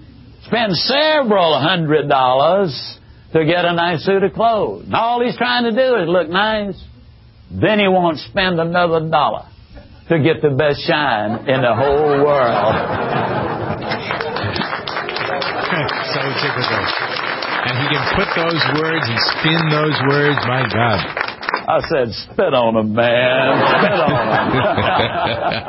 S5: spend several hundred dollars to get a nice suit of clothes. And all he's trying to do is look nice. Then he won't spend another dollar to get the best shine in the whole world.
S1: So typical. And he can put those words and spin those words. My God.
S5: I said, spit on him, man. Spit on him.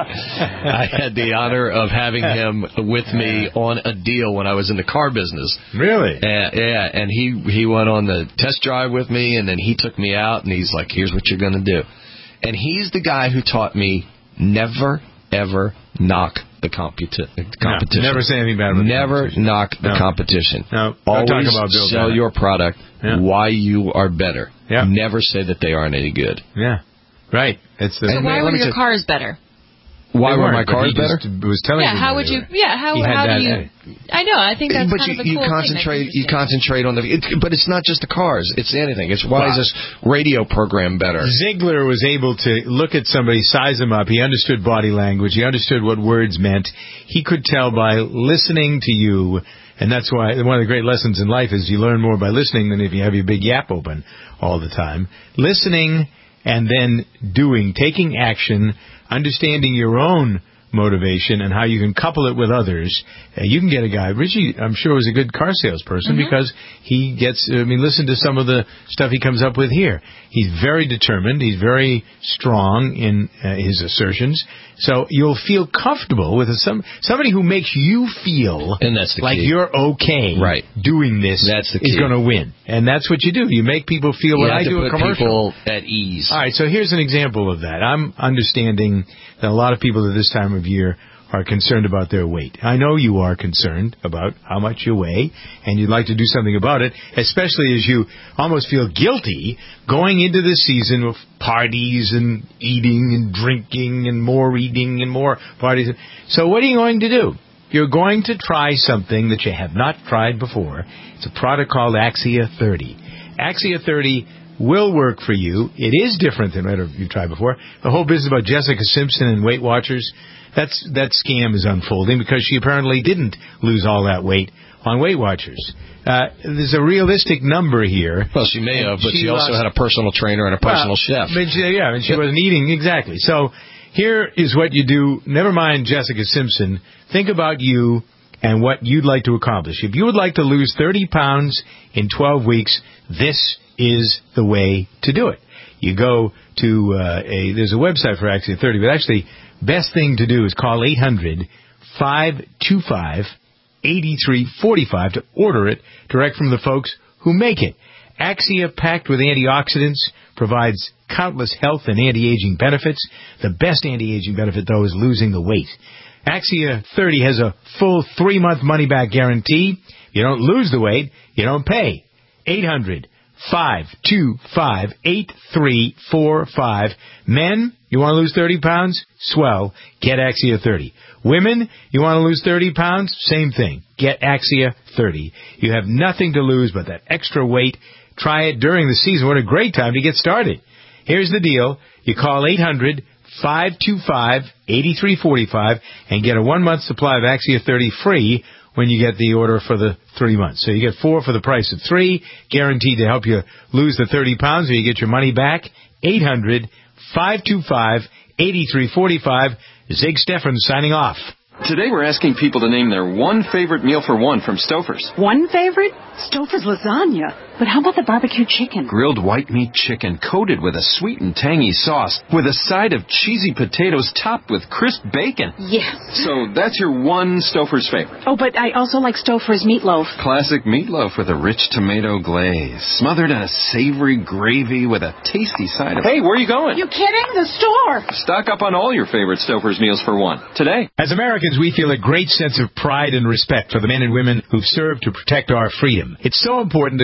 S12: I had the honor of having him with me on a deal when I was in the car business.
S1: Really?
S12: Uh, yeah, and he, he went on the test drive with me, and then he took me out, and he's like, here's what you're going to do. And he's the guy who taught me never, ever knock the competi- competition.
S1: No, never say anything bad about it.
S12: Never knock the
S1: no.
S12: competition.
S1: No,
S12: always
S1: talk about Bill
S12: sell
S1: Bennett.
S12: your product,
S1: yeah.
S12: why you are better.
S1: Yeah.
S12: Never say that they aren't any good.
S1: Yeah, right. It's the,
S11: so why were your cars better?
S12: Why
S1: they
S12: were my
S1: but
S12: cars
S1: he
S12: better?
S1: Just was telling
S11: yeah,
S1: you
S11: how would you? Yeah, how
S1: He
S11: how
S1: had
S11: do you?
S1: that,
S11: I know. I think that's
S12: but
S11: kind
S12: you,
S11: of a
S12: you
S11: cool
S12: concentrate.
S11: thing.
S12: You concentrate on the. It, but it's not just the cars. It's anything. It's why wow. is this radio program better?
S1: Ziegler was able to look at somebody, size them up. He understood body language. He understood what words meant. He could tell by listening to you. And that's why one of the great lessons in life is you learn more by listening than if you have your big yap open all the time. Listening and then doing, taking action, understanding your own motivation and how you can couple it with others. Uh, you can get a guy. Richie, I'm sure, was a good car salesperson mm-hmm. because he gets, I mean, listen to some of the stuff he comes up with here. He's very determined. He's very strong in uh, his assertions. So you'll feel comfortable with some somebody who makes you feel
S12: and that's the
S1: like
S12: key.
S1: You're okay
S12: right.
S1: doing this
S12: that's the key.
S1: Is going to win. And that's what you do. You make people feel
S12: you
S1: when
S12: have
S1: I
S12: to
S1: do
S12: put
S1: a commercial.
S12: People at ease.
S1: All right, so here's an example of that. I'm understanding that a lot of people at this time of year are concerned about their weight. I know you are concerned about how much you weigh, and you'd like to do something about it, especially as you almost feel guilty going into the season with parties and eating and drinking and more eating and more parties. So what are you going to do? You're going to try something that you have not tried before. It's a product called Axia thirty. Axia thirty will work for you. It is different than what you've tried before. The whole business about Jessica Simpson and Weight Watchers, that's, that scam is unfolding because she apparently didn't lose all that weight on Weight Watchers. Uh, there's a realistic number here.
S12: Well, she may have, but she,
S1: she
S12: also
S1: lost,
S12: had a personal trainer and a personal
S1: well,
S12: chef.
S1: But she, yeah, and she yep. wasn't eating, exactly. So here is what you do. Never mind Jessica Simpson. Think about you and what you'd like to accomplish. If you would like to lose thirty pounds in twelve weeks, this is the way to do it. You go to uh, a, there's a website for Axia thirty, but actually, best thing to do is call eight hundred, five two five, eight three four five to order it direct from the folks who make it. Axia, packed with antioxidants, provides countless health and anti-aging benefits. The best anti-aging benefit, though, is losing the weight. Axia thirty has a full three-month money-back guarantee. If you don't lose the weight, you don't pay. eight hundred, five two five, eight three four five. Men, you want to lose thirty pounds? Swell. Get Axia thirty. Women, you want to lose thirty pounds? Same thing. Get Axia thirty. You have nothing to lose but that extra weight. Try it during the season. What a great time to get started. Here's the deal. You call eight hundred, five two five, eight three four five and get a one-month supply of Axia thirty free when you get the order for the three months. So you get four for the price of three, guaranteed to help you lose the thirty pounds, or you get your money back. eight hundred, five two five, eight three four five. Zig Steffren signing off.
S3: Today we're asking people to name their one favorite meal for one from Stouffer's.
S6: One favorite? Stouffer's lasagna. But how about the barbecue chicken?
S3: Grilled white meat chicken coated with a sweet and tangy sauce with a side of cheesy potatoes topped with crisp bacon.
S6: Yes.
S3: So that's your one Stouffer's favorite.
S6: Oh, but I also like Stouffer's meatloaf.
S3: Classic meatloaf with a rich tomato glaze, smothered in a savory gravy with a tasty side of... Hey, where are you going?
S6: You kidding? The store.
S3: Stock up on all your favorite Stouffer's meals for one today.
S1: As Americans, we feel a great sense of pride and respect for the men and women who've served to protect our freedom. It's so important that we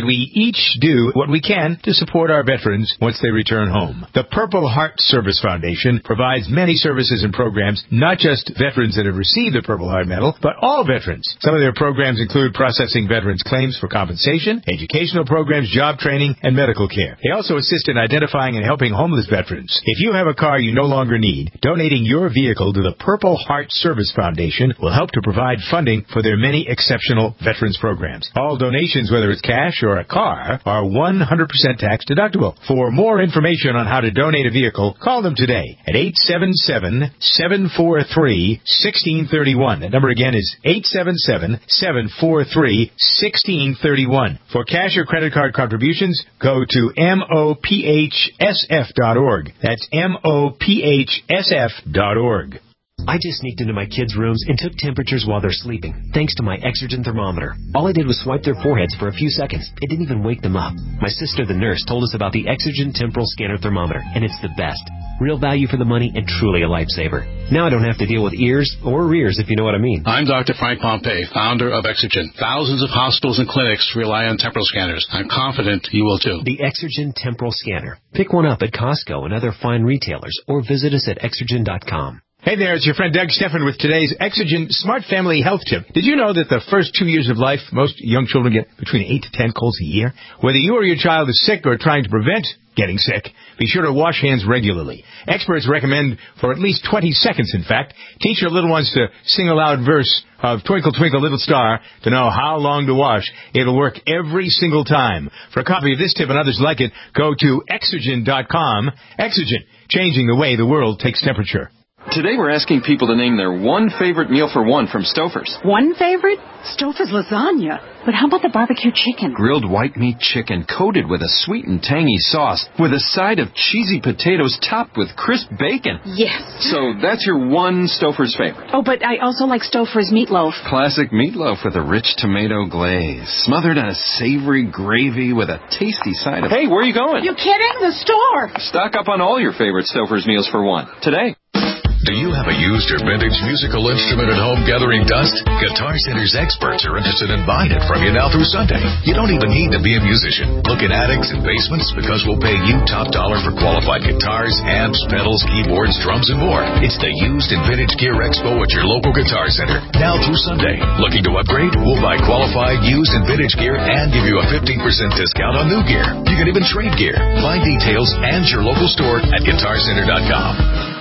S1: each do what we can to support our veterans once they return home. The Purple Heart Service Foundation provides many services and programs, not just veterans that have received the Purple Heart Medal, but all veterans. Some of their programs include processing veterans' claims for compensation, educational programs, job training, and medical care. They also assist in identifying and helping homeless veterans. If you have a car you no longer need, donating your vehicle to the Purple Heart Service Foundation will help to provide funding for their many exceptional veterans programs. All donations, whether it's cash or a car, are one hundred percent tax deductible. For more information on how to donate a vehicle, call them today at eight seven seven, seven four three, one six three one. That number again is eight seven seven, seven four three, one six three one. For cash or credit card contributions, go to M O P H S F dot org. That's M O P H S F dot org.
S7: I just sneaked into my kids' rooms and took temperatures while they're sleeping, thanks to my Exergen thermometer. All I did was swipe their foreheads for a few seconds. It didn't even wake them up. My sister, the nurse, told us about the Exergen Temporal Scanner Thermometer, and it's the best. Real value for the money and truly a lifesaver. Now I don't have to deal with ears or rears, if you know what I mean.
S8: I'm Doctor Frank Pompey, founder of Exergen. Thousands of hospitals and clinics rely on temporal scanners. I'm confident you will too.
S7: The Exergen Temporal Scanner. Pick one up at Costco and other fine retailers, or visit us at exergen dot com.
S1: Hey there, it's your friend Doug Steffen with today's Exergen Smart Family Health Tip. Did you know that the first two years of life, most young children get between eight to ten colds a year? Whether you or your child is sick or trying to prevent getting sick, be sure to wash hands regularly. Experts recommend for at least twenty seconds, in fact. Teach your little ones to sing a loud verse of Twinkle, Twinkle, Little Star to know how long to wash. It'll work every single time. For a copy of this tip and others like it, go to exergen dot com. Exergen, changing the way the world takes temperature.
S3: Today we're asking people to name their one favorite meal for one from Stouffer's.
S6: One favorite? Stouffer's lasagna. But how about the barbecue chicken?
S3: Grilled white meat chicken coated with a sweet and tangy sauce with a side of cheesy potatoes topped with crisp bacon.
S6: Yes.
S3: So that's your one Stouffer's favorite.
S6: Oh, but I also like Stouffer's meatloaf.
S3: Classic meatloaf with a rich tomato glaze, smothered in a savory gravy with a tasty side of... Hey, where are you going?
S6: You kidding? The store.
S3: Stock up on all your favorite Stouffer's meals for one today.
S9: Do you have a used or vintage musical instrument at home gathering dust? Guitar Center's experts are interested in buying it from you now through Sunday. You don't even need to be a musician. Look in attics and basements because we'll pay you top dollar for qualified guitars, amps, pedals, keyboards, drums, and more. It's the Used and Vintage Gear Expo at your local Guitar Center. Now through Sunday. Looking to upgrade? We'll buy qualified used and vintage gear and give you a fifteen percent discount on new gear. You can even trade gear. Find details and your local store at guitar center dot com.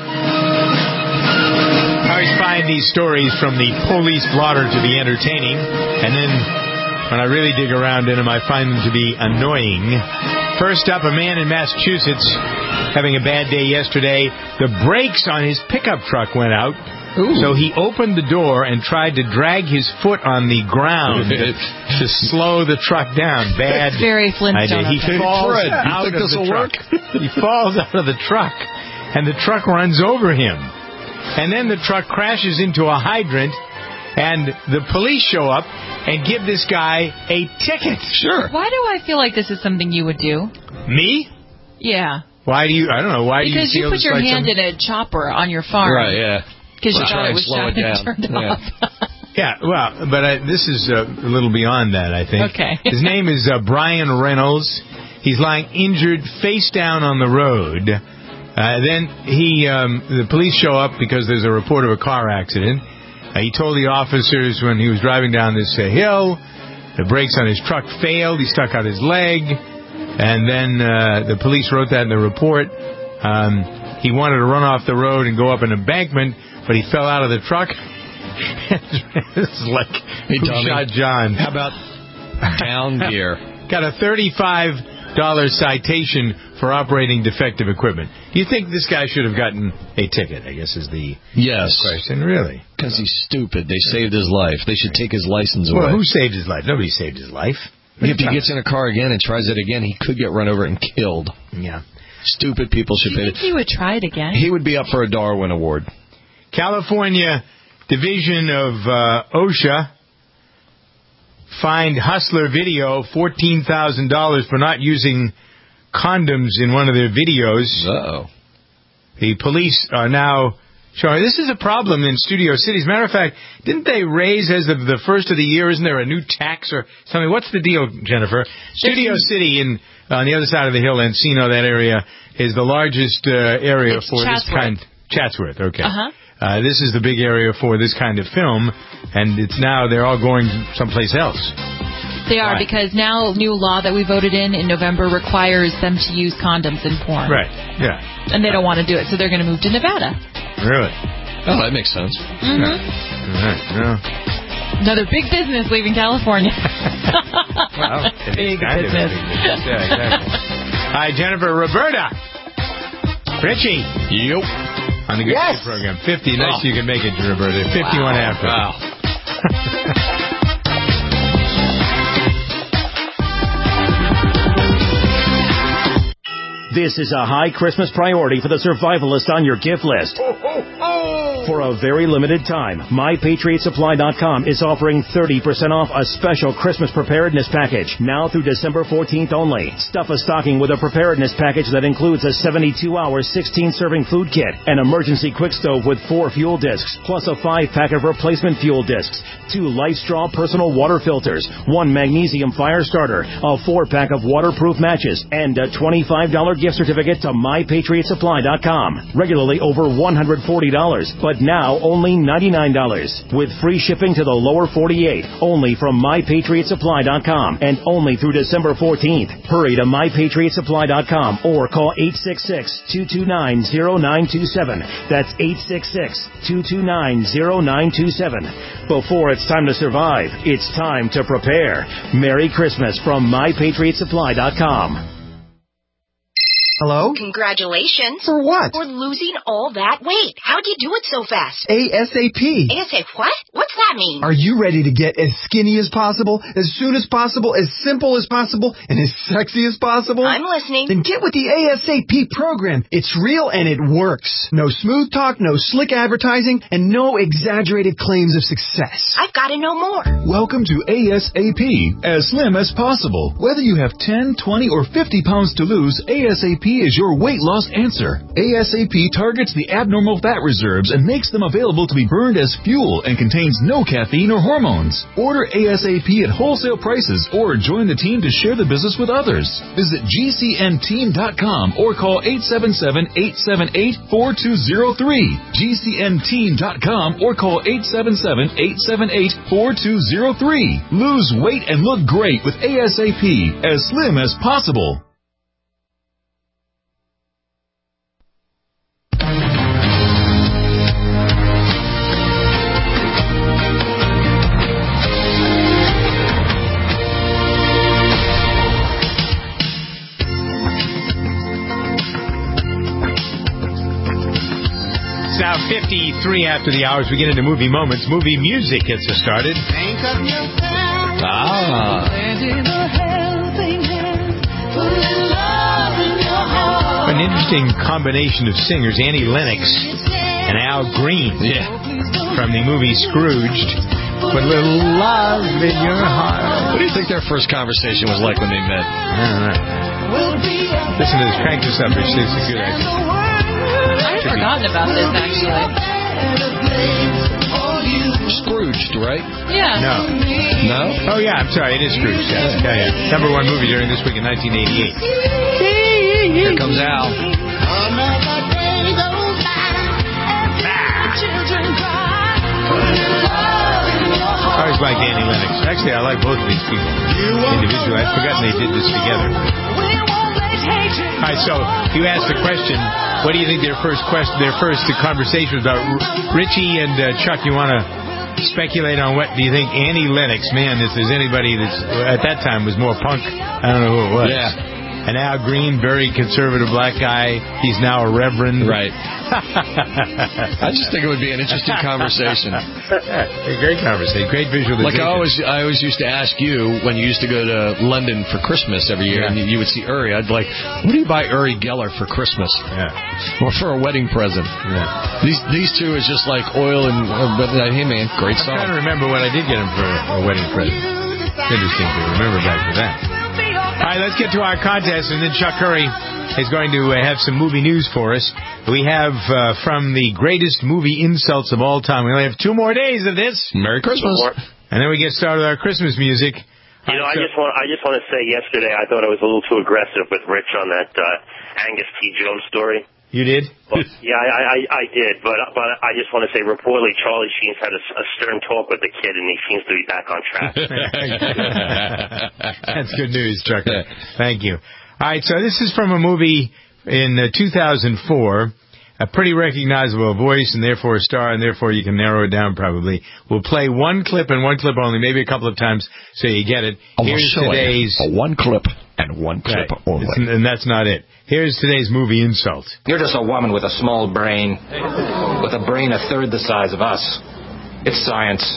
S1: I always find these stories from the police blotter to be entertaining, and then when I really dig around in them, I find them to be annoying. First up, a man in Massachusetts having a bad day yesterday. The brakes on his pickup truck went out, Ooh. So he opened the door and tried to drag his foot on the ground to slow the truck down. Bad
S11: That's very Flintstone.
S1: He falls out of the truck. He falls out of the truck, and the truck runs over him. And then the truck crashes into a hydrant, and the police show up and give this guy a ticket.
S3: Sure.
S11: Why do I feel like this is something you would do?
S1: Me?
S11: Yeah.
S1: Why do you, I don't know, why
S11: because
S1: do you feel
S11: Because you put your
S1: like
S11: hand
S1: something?
S11: in a chopper on your farm.
S12: Right, yeah.
S11: Because you
S12: well,
S11: thought it was shut and turned
S12: yeah.
S11: off.
S1: Yeah, well, but I, this is uh, a little beyond that, I think.
S11: Okay.
S1: His name is uh, Brian Reynolds. He's lying injured face down on the road. Uh, then he, um, the police show up because there's a report of a car accident. Uh, he told the officers when he was driving down this uh, hill, the brakes on his truck failed. He stuck out his leg. And then uh, the police wrote that in the report. Um, he wanted to run off the road and go up an embankment, but he fell out of the truck. It's like,
S12: hey,
S1: who shot John?
S12: How about down gear?
S1: Got a thirty-five dollars citation for operating defective equipment. Do you think this guy should have gotten a ticket, I guess is the
S12: yes.
S1: question, really?
S12: Because he's stupid. They saved his life. They should take his license away.
S1: Well, who saved his life? Nobody saved his life.
S12: If he gets in a car again and tries it again, he could get run over and killed.
S1: Yeah.
S12: Stupid people should
S11: pay
S12: it.
S11: Do you think he would try it again?
S12: He would be up for a Darwin Award.
S1: California Division of uh, OSHA fined Hustler Video fourteen thousand dollars for not using condoms in one of their videos.
S12: Uh-oh.
S1: The police are now Sure, this is a problem in Studio City. As a matter of fact, didn't they raise as of the first of the year? Isn't there a new tax or something? What's the deal, Jennifer? Studio City in on the other side of the hill, Encino, that area is the largest uh, area
S11: it's
S1: for
S11: Chatsworth.
S1: this kind. Chatsworth, okay.
S11: Uh-huh.
S1: Uh, this is the big area for this kind of film, and it's now they're all going someplace else.
S11: They are,
S1: Why?
S11: because now new law that we voted in in November requires them to use condoms in porn.
S1: Right, yeah.
S11: And they don't want to do it, so they're going to move to Nevada.
S1: Really?
S12: Oh, that makes sense.
S11: Mm-hmm.
S1: All right, well.
S11: Another big business leaving California.
S1: Well,
S11: big
S1: kind
S11: business.
S1: Of big business. Yeah, exactly. Hi, Jennifer. Roberta. Richie.
S12: Yep.
S1: On the Good
S12: Yes.
S1: Day program. fifty. Nice
S12: Oh.
S1: you can make it, Roberta. fifty-one
S12: Wow.
S1: after.
S12: Wow.
S4: This is a high Christmas priority for the survivalist on your gift list. For a very limited time, My Patriot Supply dot com is offering thirty percent off a special Christmas preparedness package now through December fourteenth only. Stuff a stocking with a preparedness package that includes a seventy-two hour, sixteen serving food kit, an emergency quick stove with four fuel discs, plus a five pack of replacement fuel discs, two Life Straw personal water filters, one magnesium fire starter, a four pack of waterproof matches, and a twenty-five dollars gift certificate to My Patriot Supply dot com. Regularly over one hundred forty dollars, but now only ninety-nine dollars. With free shipping to the lower forty-eight, only from My Patriot Supply dot com and only through December fourteenth. Hurry to My Patriot Supply dot com or call eight six six, two two nine, zero nine two seven. That's eight six six, two two nine, zero nine two seven. Before it's time to survive, it's time to prepare. Merry Christmas from My Patriot Supply dot com.
S10: Hello?
S23: Congratulations.
S10: For what?
S23: For losing all that weight. How'd you do it so fast?
S10: ASAP.
S23: ASAP what? What's that mean?
S10: Are you ready to get as skinny as possible, as soon as possible, as simple as possible, and as sexy as possible?
S23: I'm listening.
S10: Then get with the ASAP program. It's real and it works. No smooth talk, no slick advertising, and no exaggerated claims of success.
S23: I've got to know more.
S24: Welcome to ASAP, as slim as possible. Whether you have ten, twenty, or fifty pounds to lose, ASAP is your weight loss answer. ASAP targets the abnormal fat reserves and makes them available to be burned as fuel and contains no caffeine or hormones. Order ASAP at wholesale prices or join the team to share the business with others. Visit G C N team dot com or call eight seven seven, eight seven eight, four two zero three. G C N team dot com or call eight seven seven, eight seven eight, four two zero three. Lose weight and look great with ASAP, as slim as possible.
S1: Now fifty-three after the hours, we get into movie moments. Movie music gets us started.
S12: Ah.
S1: An interesting combination of singers, Annie Lennox and Al Green.
S12: Yeah.
S1: From the movie Scrooged. Put a little love in your heart.
S12: What do you think their first conversation was like when they met?
S1: I don't know. Listen to this. Crank this up. It's, it's a good idea.
S11: I've forgotten about this, actually.
S12: Scrooged, right?
S11: Yeah.
S1: No.
S12: No?
S1: Oh, yeah, I'm sorry. It is Scrooged. Yes. Yeah, yeah. Number one movie during this week in nineteen eighty-eight.
S12: Here comes Al.
S1: I always liked Annie Lennox. Actually, I like both of these people individually. I'd forgotten they did this together. All right, so you asked the question, what do you think their first question, their first conversation was about? R- Richie and uh, Chuck, you want to speculate on what do you think Annie Lennox, man, if there's anybody that's, at that time, was more punk, I don't know who it was.
S12: Yeah.
S1: And Al Green, very conservative black guy. He's now a reverend.
S12: Right. I just think it would be an interesting conversation.
S1: A great conversation. Great visualization.
S12: Like I always, I always used to ask you when you used to go to London for Christmas every year, yeah. and you would see Uri. I'd be like, what do you buy Uri Geller for Christmas?
S1: Yeah.
S12: Or for a wedding present?
S1: Yeah.
S12: These these two is just like oil and. Uh, but uh, hey man, great song.
S1: I'm trying to remember what I did get him for a wedding present. It's interesting to remember back to that. All right, let's get to our contest, and then Chuck Curry is going to uh, have some movie news for us. We have uh, from the greatest movie insults of all time. We only have two more days of this.
S12: Merry Christmas.
S1: And then we get started with our Christmas music.
S13: You know, I just want I just want to say yesterday I thought I was a little too aggressive with Rich on that uh, Angus T. Jones story.
S1: You did?
S13: Well, yeah, I, I I did, but but I just want to say reportedly Charlie Sheen's had a, a stern talk with the kid, and he seems to be back on track.
S1: That's good news, Trucker. Thank you. All right, so this is from a movie in uh, two thousand four. A pretty recognizable voice, and therefore a star, and therefore you can narrow it down probably. We'll play one clip and one clip only, maybe a couple of times so you get it. Here's today's...
S12: A one clip and one clip
S1: right.
S12: only.
S1: It's, and that's not it. Here's today's movie insult.
S15: You're just a woman with a small brain, with a brain a third the size of us. It's science.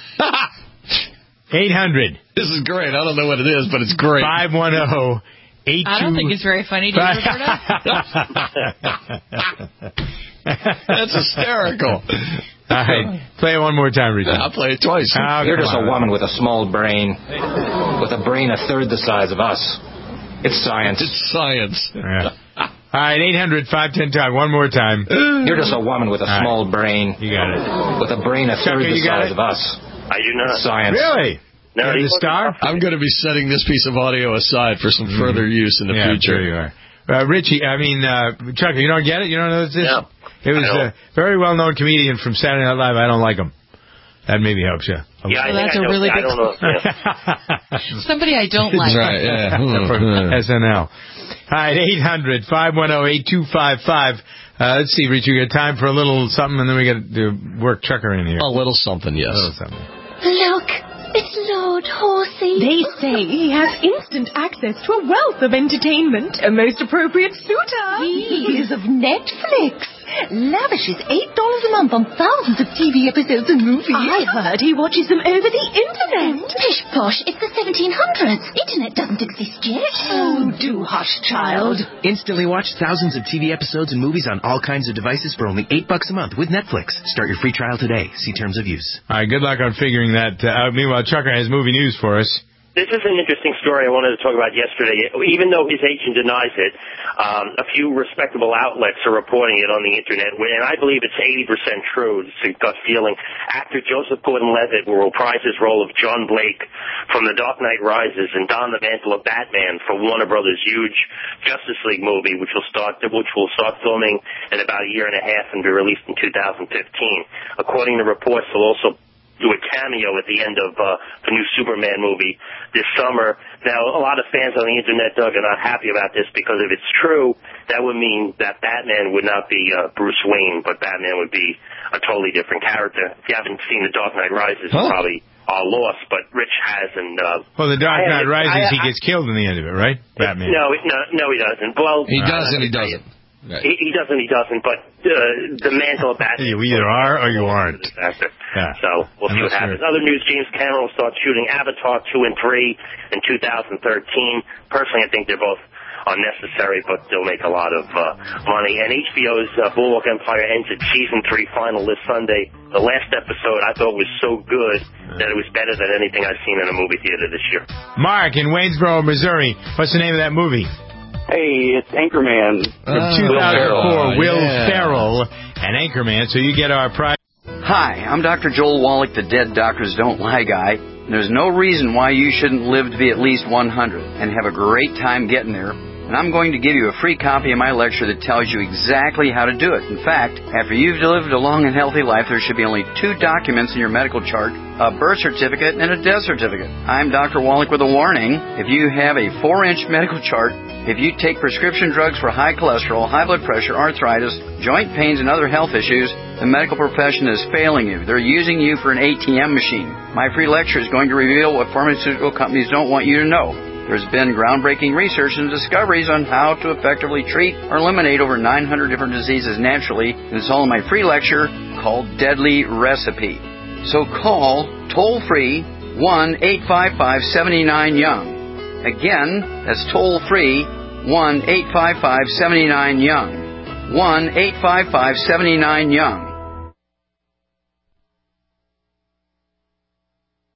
S1: eight hundred.
S12: This is great. I don't know what it is, but it's great.
S1: five one zero Eight
S11: I don't
S1: two...
S11: think it's very funny, do you, Roberta?
S12: That's hysterical.
S1: All right, play it one more time, Richard.
S12: I'll play it twice.
S15: Oh, You're just on. a woman with a small brain, with a brain a third the size of us. It's science.
S12: It's science.
S1: Yeah. All right, eight hundred, five ten, time. One more time.
S15: You're just a woman with a
S1: All
S15: small
S1: right.
S15: brain.
S1: You got it.
S15: With a brain a third
S1: Chucker,
S15: the size of us.
S13: I do not.
S15: It's science.
S1: Really?
S13: No,
S1: the star?
S12: I'm going to be setting this piece of audio aside for some mm-hmm. further use in the
S1: yeah,
S12: future.
S1: There you are. Uh, Richie, I mean, uh, Chucker, you don't get it? You don't know this?
S13: No.
S1: It was a very well-known comedian from Saturday Night Live. I don't like him. That maybe helps you.
S13: Yeah, I
S11: well, that's
S13: I
S11: a
S13: know,
S11: really
S13: I
S11: good...
S13: don't know. Yeah.
S11: Somebody I don't like.
S12: Right, yeah.
S1: From S N L. All right, eight hundred, five one zero, eight two five five. Uh, let's see, Richie, we got time for a little something, and then we got to work Chucker in here.
S12: A little something, yes.
S1: A little something.
S23: Look, it's Lord Horsey.
S6: They say he has instant access to a wealth of entertainment. A most appropriate suitor.
S23: He is of Netflix. Lavishes eight dollars a month on thousands of T V episodes and movies.
S6: I heard he watches them over the internet.
S23: Pish posh, it's the seventeen hundreds. Internet doesn't exist yet.
S6: Oh, do hush, child.
S7: Instantly watch thousands of T V episodes and movies on all kinds of devices for only eight bucks a month with Netflix. Start your free trial today. See terms of use.
S1: All right, good luck on figuring that uh, out. Meanwhile, Chucker has movie news for us.
S13: This is an interesting story I wanted to talk about yesterday. Even though his agent denies it, um, a few respectable outlets are reporting it on the Internet, and I believe it's eighty percent true. It's a gut feeling. Actor Joseph Gordon-Levitt will reprise his role of John Blake from The Dark Knight Rises and don the mantle of Batman for Warner Brothers' huge Justice League movie, which will start which will start filming in about a year and a half and be released in two thousand fifteen. According to reports, he'll also do a cameo at the end of uh, the new Superman movie this summer. Now, a lot of fans on the Internet, Doug, are not happy about this because if it's true, that would mean that Batman would not be uh, Bruce Wayne, but Batman would be a totally different character. If you haven't seen The Dark Knight Rises, huh? you probably are lost, but Rich has. And uh,
S1: well, The Dark Knight Rises,
S13: I, I,
S1: he gets killed in the end of it, right? Batman.
S13: No, no, no, he doesn't. Well,
S12: he does
S13: uh,
S12: and he doesn't.
S13: Right. He, he doesn't, he doesn't, but uh, the mantle of Batman...
S1: You either are or you aren't.
S13: Yeah.
S1: So,
S13: we'll see what happens. Sure. Other news, James Cameron will start shooting Avatar two and three in two thousand thirteen. Personally, I think they're both unnecessary, but they'll make a lot of uh, money. And H B O's uh, Boardwalk Empire ends its season three final this Sunday. The last episode I thought was so good that it was better than anything I've seen in a movie theater this year.
S1: Mark in Waynesboro, Missouri. What's the name of that movie?
S16: Hey, it's Anchorman.
S1: From two thousand four, Will, Will yeah. Ferrell and Anchorman, so you get our prize.
S17: Hi, I'm Doctor Joel Wallach, the Dead Doctors Don't Lie guy. There's no reason why you shouldn't live to be at least one hundred and have a great time getting there. And I'm going to give you a free copy of my lecture that tells you exactly how to do it. In fact, after you've lived a long and healthy life, there should be only two documents in your medical chart, a birth certificate and a death certificate. I'm Doctor Wallach with a warning. If you have a four-inch medical chart, if you take prescription drugs for high cholesterol, high blood pressure, arthritis, joint pains, and other health issues, the medical profession is failing you. They're using you for an A T M machine. My free lecture is going to reveal what pharmaceutical companies don't want you to know. There's been groundbreaking research and discoveries on how to effectively treat or eliminate over nine hundred different diseases naturally, and it's all in my free lecture called Deadly Recipe. So call toll-free one eight five five, seven nine, young. Again, that's toll-free one eight five five, seven nine, young. one eight five five, seven nine, young.